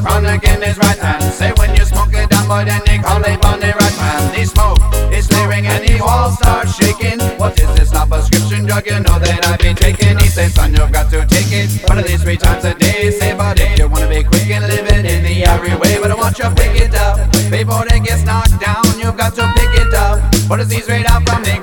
chronic in his right hand. Say when you smoke it down, boy, then they call it on the right man. He smoke, he's clearing and he all starts shaking. What is this, not prescription drug? You know that I've been taking. He says, son, you've got to take it one of these 3 times a day. Say, but if you wanna be quick and live it in the alleyway, but I want you to pick it up before it gets knocked down. You've got to pick it up. What is these right out from the